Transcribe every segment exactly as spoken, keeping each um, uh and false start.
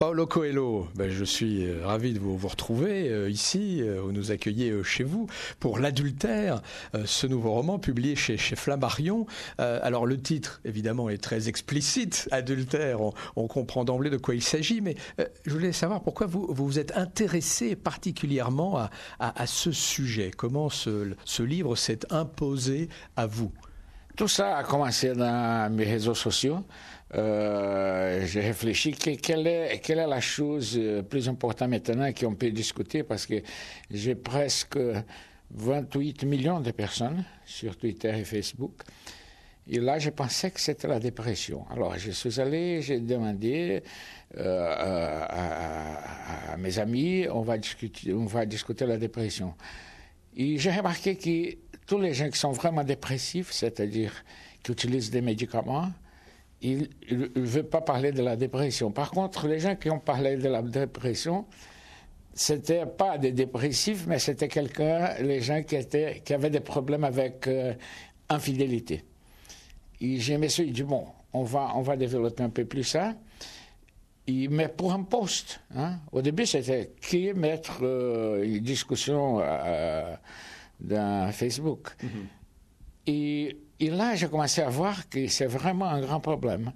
Paulo Coelho, ben je suis ravi de vous, vous retrouver euh, ici, euh, vous nous accueillez euh, chez vous pour L'Adultère, euh, ce nouveau roman publié chez, chez Flammarion. Euh, alors le titre, évidemment, est très explicite, Adultère, on, on comprend d'emblée de quoi il s'agit, mais euh, je voulais savoir pourquoi vous vous, vous êtes intéressé particulièrement à, à, à ce sujet. Comment ce, ce livre s'est imposé à vous? Tout ça a commencé dans mes réseaux sociaux. Euh, j'ai réfléchi que, quelle, est, quelle est la chose plus importante maintenant qu'on peut discuter parce que j'ai presque vingt-huit millions de personnes sur Twitter et Facebook. Et là, je pensais que c'était la dépression. Alors, je suis allé, j'ai demandé euh, à, à, à mes amis, on va discuter, on va discuter la dépression. Et j'ai remarqué que tous les gens qui sont vraiment dépressifs, c'est-à-dire qui utilisent des médicaments, ils ne veulent pas parler de la dépression. Par contre, les gens qui ont parlé de la dépression, c'était pas des dépressifs, mais c'était quelqu'un, les gens qui, étaient, qui avaient des problèmes avec euh, infidélité. Et je me suis dit, bon, on va, on va développer un peu plus ça. Et, mais pour un post, hein, au début, c'était qui mettre euh, une discussion euh, dans Facebook. Mm-hmm. Et, et là, j'ai commencé à voir que c'est vraiment un grand problème.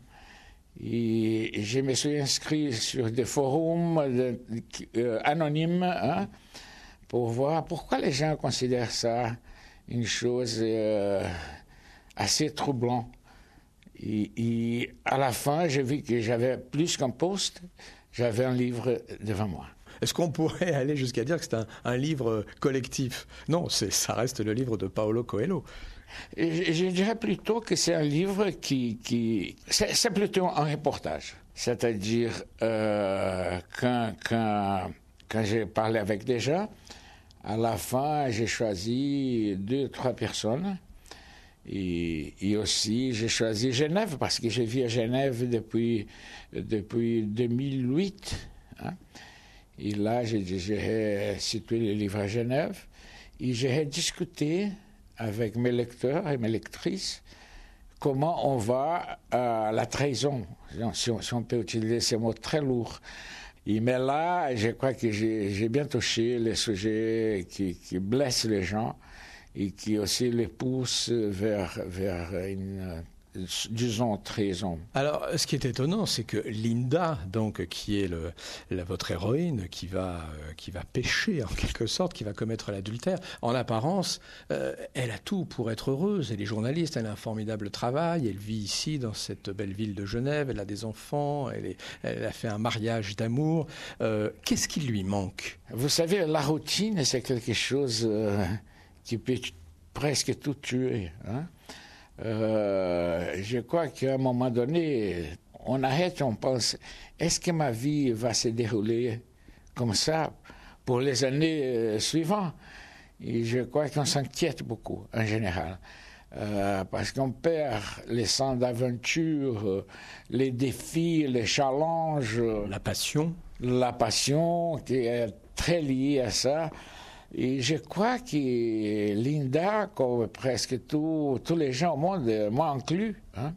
Et je me suis inscrit sur des forums de, euh, anonymes hein, pour voir pourquoi les gens considèrent ça une chose euh, assez troublante. Et, et à la fin, j'ai vu que j'avais plus qu'un post, j'avais un livre devant moi. Est-ce qu'on pourrait aller jusqu'à dire que c'est un, un livre collectif? Non, c'est, ça reste le livre de Paulo Coelho. Je, je dirais plutôt que c'est un livre qui... qui c'est, c'est plutôt un reportage. C'est-à-dire, euh, quand, quand, quand j'ai parlé avec des gens, à la fin, j'ai choisi deux, trois personnes. Et, et aussi, j'ai choisi Genève, parce que j'ai vécu à Genève depuis, depuis deux mille huit. Hein. Et là, j'ai, j'ai situé le livre à Genève. Et j'ai discuté avec mes lecteurs et mes lectrices comment on va à la trahison, si on, si on peut utiliser ces mots très lourds. Et mais là, je crois que j'ai, j'ai bien touché les sujets qui, qui blessent les gens et qui aussi les poussent vers, vers une, disons, trahison. Alors, ce qui est étonnant, c'est que Linda, donc, qui est le, la, votre héroïne, qui va, euh, qui va pécher, en quelque sorte, qui va commettre l'adultère, en apparence, euh, elle a tout pour être heureuse. Elle est journaliste, elle a un formidable travail, elle vit ici, dans cette belle ville de Genève, elle a des enfants, elle, est, elle a fait un mariage d'amour. Euh, qu'est-ce qui lui manque? Vous savez, la routine, c'est quelque chose euh, qui peut presque tout tuer, hein? Euh, je crois qu'à un moment donné, on arrête, on pense, est-ce que ma vie va se dérouler comme ça pour les années euh, suivantes? Et je crois qu'on s'inquiète beaucoup, en général, euh, parce qu'on perd les sens d'aventure, les défis, les challenges. La passion. La passion qui est très liée à ça. Et je crois que Linda, comme presque tous les gens au monde, moi inclus, hein,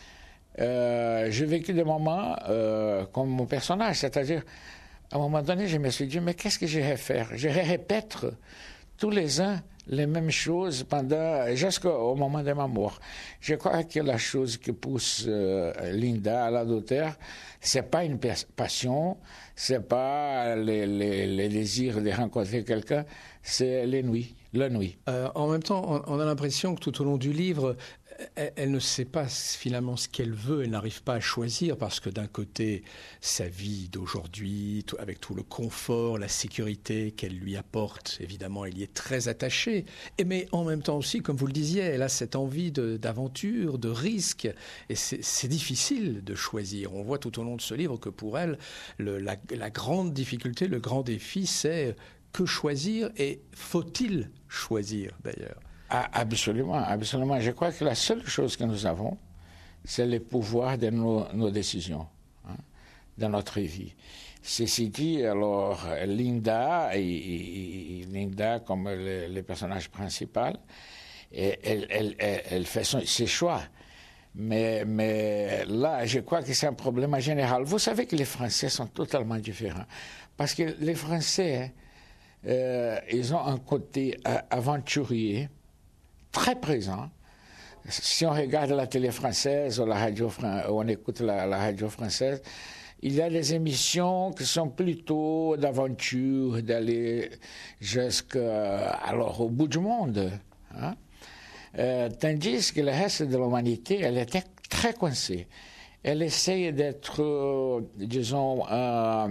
euh, j'ai vécu des moments euh, comme mon personnage, c'est-à-dire, à un moment donné, je me suis dit, mais qu'est-ce que j'irais faire? J'irais répéter tous les ans les mêmes choses pendant, jusqu'au moment de ma mort. Je crois que la chose qui pousse euh, Linda à l'adultère, c'est pas une passion, c'est pas les, les, les désirs de rencontrer quelqu'un, c'est les nuits, la nuit. Euh, en même temps, on, on a l'impression que tout au long du livre, elle, elle ne sait pas finalement ce qu'elle veut, elle n'arrive pas à choisir parce que d'un côté, sa vie d'aujourd'hui, tout, avec tout le confort, la sécurité qu'elle lui apporte, évidemment, elle y est très attachée. Et mais en même temps aussi, comme vous le disiez, elle a cette envie de, d'aventure, de risque, et c'est, c'est difficile de choisir. On voit tout au long de ce livre que pour elle, le, la, la grande difficulté, le grand défi, c'est que choisir et faut-il choisir d'ailleurs? Ah, absolument, absolument. Je crois que la seule chose que nous avons, c'est le pouvoir de nos, nos décisions, hein, dans notre vie. Ceci dit, alors, Linda, et, et, et Linda comme le, le personnage principal, et elle, elle, elle, elle fait son, ses choix. Mais, mais là, je crois que c'est un problème en général. Vous savez que les Français sont totalement différents. Parce que les Français, euh, ils ont un côté euh, aventurier très présent. Si on regarde la télé française ou la radio, ou on écoute la, la radio française, il y a des émissions qui sont plutôt d'aventure, d'aller jusqu'à, alors, au bout du monde. Hein? Euh, tandis que le reste de l'humanité, elle était très coincée. Elle essaye d'être, euh, disons, euh,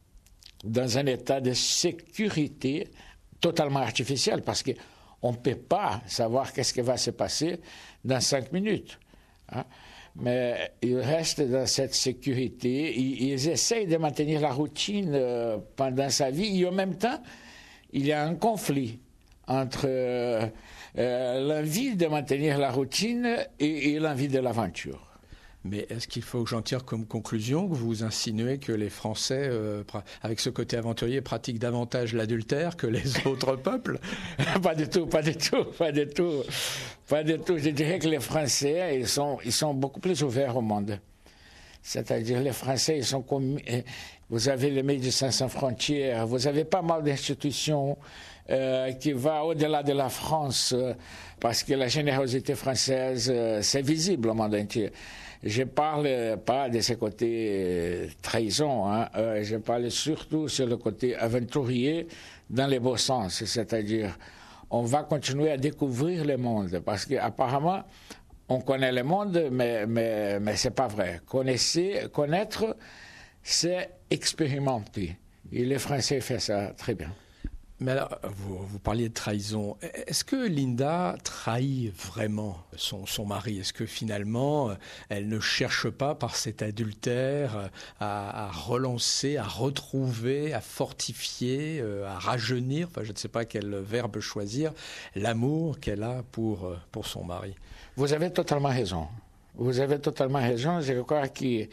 dans un état de sécurité totalement artificiel, parce qu'on ne peut pas savoir qu'est-ce qui va se passer dans cinq minutes. Hein? Mais ils restent dans cette sécurité, ils, ils essayent de maintenir la routine euh, pendant sa vie, et en même temps, il y a un conflit entre euh, euh, l'envie de maintenir la routine et, et l'envie de l'aventure. Mais est-ce qu'il faut que j'en tire comme conclusion que vous insinuez que les Français, euh, avec ce côté aventurier, pratiquent davantage l'adultère que les autres peuples? Pas du tout, pas du tout, pas du tout, pas du tout. Je dirais que les Français, ils sont, ils sont beaucoup plus ouverts au monde. C'est-à-dire les Français, ils sont comme... Vous avez les Médecins sans frontières, vous avez pas mal d'institutions euh, qui vont au-delà de la France, euh, parce que la générosité française, euh, c'est visible au monde entier. Je parle pas de ce côté euh, trahison, hein, euh, je parle surtout sur le côté aventurier dans les beaux sens, c'est-à-dire on va continuer à découvrir le monde, parce qu'apparemment on connaît le monde, mais, mais, mais c'est pas vrai. Connaissez, connaître, c'est expérimenter. Et les Français font ça très bien. Mais alors, vous, vous parliez de trahison. Est-ce que Linda trahit vraiment son, son mari? Est-ce que finalement, elle ne cherche pas par cet adultère à, à relancer, à retrouver, à fortifier, à rajeunir, enfin je ne sais pas quel verbe choisir, l'amour qu'elle a pour, pour son mari? Vous avez totalement raison. Vous avez totalement raison. Je crois que,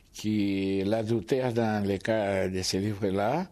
que l'adultère dans le cas de ces livres-là,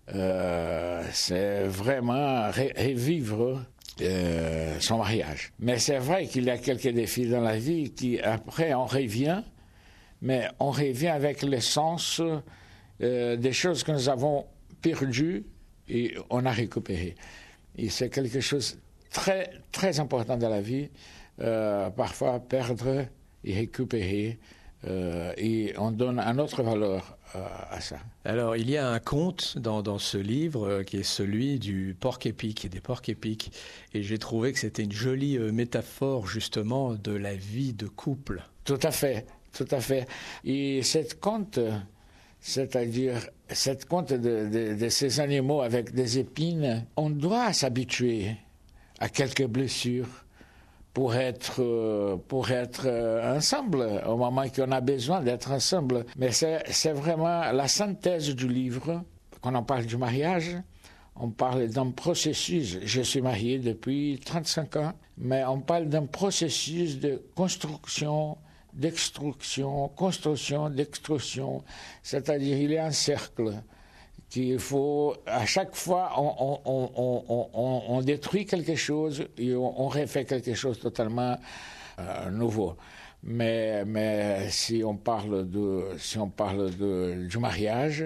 Euh, c'est vraiment ré- revivre euh, son mariage. Mais c'est vrai qu'il y a quelques défis dans la vie qui, après, on revient, mais on revient avec le sens euh, des choses que nous avons perdues et on a récupéré. Et c'est quelque chose de très, très important dans la vie, euh, parfois perdre et récupérer. Euh, et on donne une autre valeur euh, à ça. Alors, il y a un conte dans, dans ce livre euh, qui est celui du porc épic et des porcs épics. Et j'ai trouvé que c'était une jolie euh, métaphore, justement, de la vie de couple. Tout à fait, tout à fait. Et cette conte, c'est-à-dire cette conte de, de, de ces animaux avec des épines, on doit s'habituer à quelques blessures pour être, pour être ensemble, au moment qu'on a besoin d'être ensemble. Mais c'est, c'est vraiment la synthèse du livre. Quand on parle du mariage, on parle d'un processus. Je suis marié depuis trente-cinq ans, mais on parle d'un processus de construction, d'extruction, construction, d'extrusion. C'est-à-dire, il y a un cercle qu'il faut, à chaque fois, on, on, on, on, on, on détruit quelque chose et on, on refait quelque chose totalement euh, nouveau. Mais, mais si on parle, de, si on parle de, du mariage,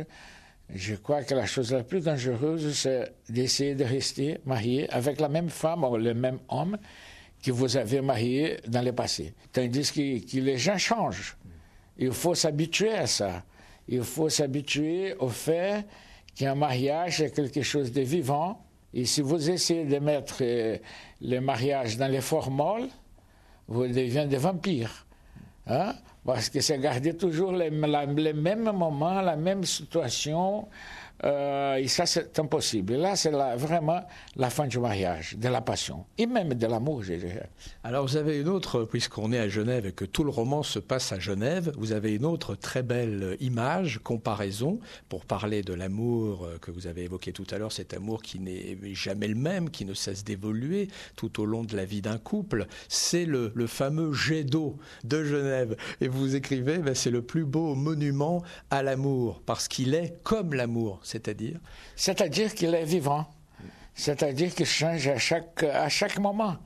je crois que la chose la plus dangereuse, c'est d'essayer de rester marié avec la même femme ou le même homme que vous avez marié dans le passé. Tandis que, que les gens changent. Il faut s'habituer à ça. Il faut s'habituer au fait qu'un mariage est quelque chose de vivant. Et si vous essayez de mettre euh, le mariage dans les formules, vous devenez des vampires. Hein? Parce que c'est garder toujours les, la, les mêmes moments, la même situation. Euh, et ça, c'est impossible. Et là, c'est la, vraiment la fin du mariage, de la passion, et même de l'amour, je dirais. Alors, vous avez une autre, puisqu'on est à Genève et que tout le roman se passe à Genève, vous avez une autre très belle image, comparaison, pour parler de l'amour que vous avez évoqué tout à l'heure, cet amour qui n'est jamais le même, qui ne cesse d'évoluer tout au long de la vie d'un couple. C'est le, le fameux jet d'eau de Genève. Et vous écrivez, ben, c'est le plus beau monument à l'amour, parce qu'il est comme l'amour. C'est-à-dire C'est-à-dire qu'il est vivant. C'est-à-dire qu'il change à chaque, à chaque moment.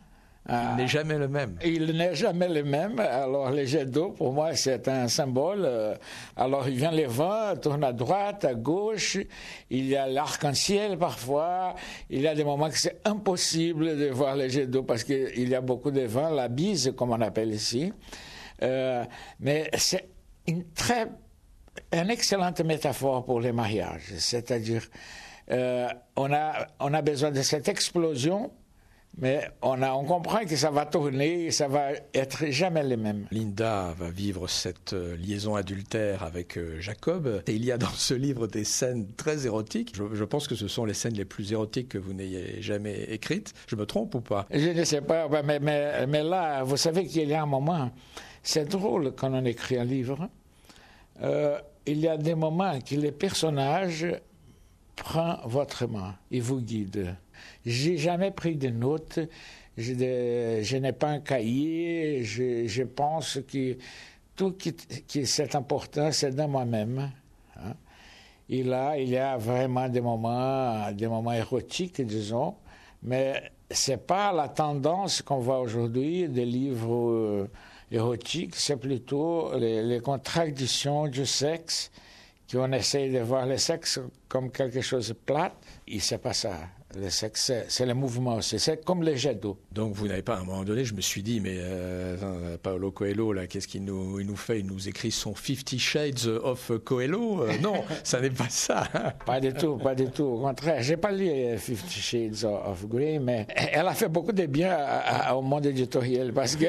Il n'est jamais le même. Il n'est jamais le même. Alors, les jets d'eau, pour moi, c'est un symbole. Alors, il vient les vents, tourne à droite, à gauche. Il y a l'arc-en-ciel parfois. Il y a des moments que c'est impossible de voir les jets d'eau parce qu'il y a beaucoup de vent, la bise, comme on appelle ici. Euh, mais c'est une très, une excellente métaphore pour les mariages. C'est-à-dire, euh, on a, on a besoin de cette explosion. Mais on, a, on comprend que ça va tourner et ça va être jamais les mêmes. Linda va vivre cette liaison adultère avec Jacob. Et il y a dans ce livre des scènes très érotiques. Je, je pense que ce sont les scènes les plus érotiques que vous n'ayez jamais écrites. Je me trompe ou pas? Je ne sais pas, mais, mais, mais là, vous savez qu'il y a un moment, c'est drôle quand on écrit un livre. Euh, il y a des moments que les personnages prennent votre main et vous guident. J'ai jamais pris de notes, je, de, je n'ai pas un cahier, je, je pense que tout qui, qui c'est important, c'est dans moi-même. Hein. Et là, il y a vraiment des moments, des moments érotiques, disons, mais c'est pas la tendance qu'on voit aujourd'hui des livres euh, érotiques, c'est plutôt les, les contradictions du sexe, qu'on essaye de voir le sexe comme quelque chose de plat, et c'est pas ça. Le sexe, c'est le mouvement aussi, c'est comme les jets d'eau. Donc vous n'avez pas, à un moment donné, je me suis dit, mais euh, Paulo Coelho, là, qu'est-ce qu'il nous, il nous fait? Il nous écrit son Fifty Shades of Coelho euh, Non, ça n'est pas ça. Pas du tout, pas du tout. Au contraire, j'ai pas lu Fifty Shades of Grey, mais elle a fait beaucoup de bien à, à, au monde éditorial parce que,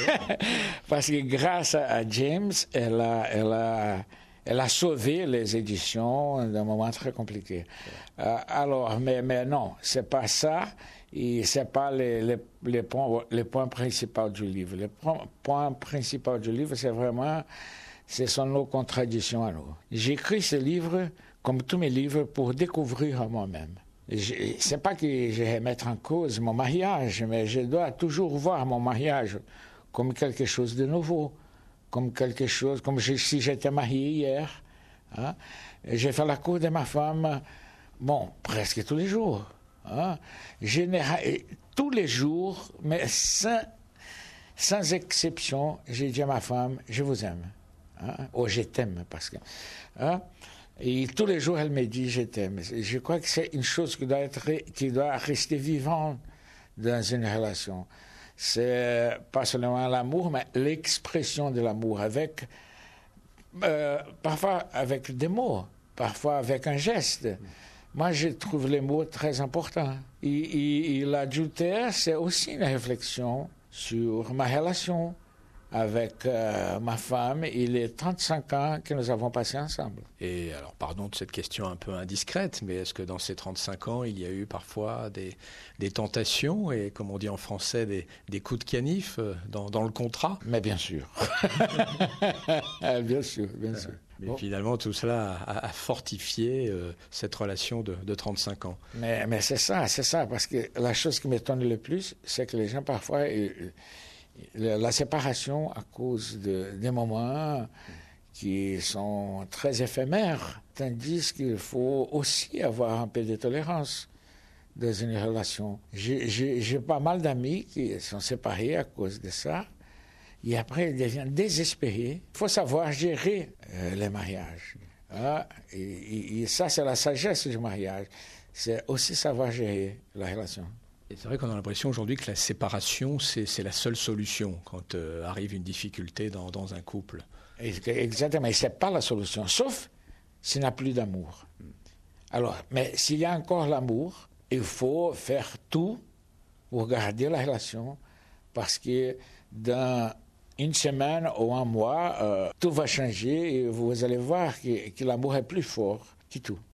parce que grâce à James, elle a... Elle a Elle a sauvé les éditions d'un moment très compliqué. Euh, alors, mais, mais non, c'est pas ça, et c'est pas les, les, les, points, les points principaux du livre. Les points, points principaux du livre, c'est vraiment, ce sont nos contradictions à nous. J'écris ce livre, comme tous mes livres, pour découvrir moi-même. C'est pas que je vais mettre en cause mon mariage, mais je dois toujours voir mon mariage comme quelque chose de nouveau. Comme quelque chose, comme je, si j'étais marié hier. Hein? J'ai fait la cour de ma femme, bon, presque tous les jours. Hein? Général, tous les jours, mais sans, sans exception, j'ai dit à ma femme, je vous aime. Hein? Oh, je t'aime, parce que... Hein? Et tous les jours, elle me dit, je t'aime. Je crois que c'est une chose qui doit, être, qui doit rester vivante dans une relation. C'est pas seulement l'amour, mais l'expression de l'amour, avec, euh, parfois avec des mots, parfois avec un geste. Moi, je trouve les mots très importants. Et, et, et l'adultère, c'est aussi une réflexion sur ma relation avec euh, ma femme et les trente-cinq ans que nous avons passés ensemble. Et alors, pardon de cette question un peu indiscrète, mais est-ce que dans ces trente-cinq ans, il y a eu parfois des, des tentations et, comme on dit en français, des, des coups de canif dans, dans le contrat? Mais bien sûr. bien sûr, bien sûr. Mais bon. Finalement, tout cela a, a fortifié euh, cette relation de, de trente-cinq ans. Mais, mais c'est ça, c'est ça, parce que la chose qui m'étonne le plus, c'est que les gens, parfois... Euh, la séparation à cause de, des moments qui sont très éphémères, tandis qu'il faut aussi avoir un peu de tolérance dans une relation. J'ai, j'ai, j'ai pas mal d'amis qui sont séparés à cause de ça, et après ils deviennent désespérés. Il faut savoir gérer euh, les mariages. Hein? Et, et, et ça, c'est la sagesse du mariage. C'est aussi savoir gérer la relation. Et c'est vrai qu'on a l'impression aujourd'hui que la séparation, c'est, c'est la seule solution quand euh, arrive une difficulté dans, dans un couple. Exactement, et ce n'est pas la solution, sauf s'il n'y a plus d'amour. Alors, mais s'il y a encore l'amour, il faut faire tout pour garder la relation, parce que dans une semaine ou un mois, euh, tout va changer et vous allez voir que, que l'amour est plus fort que tout.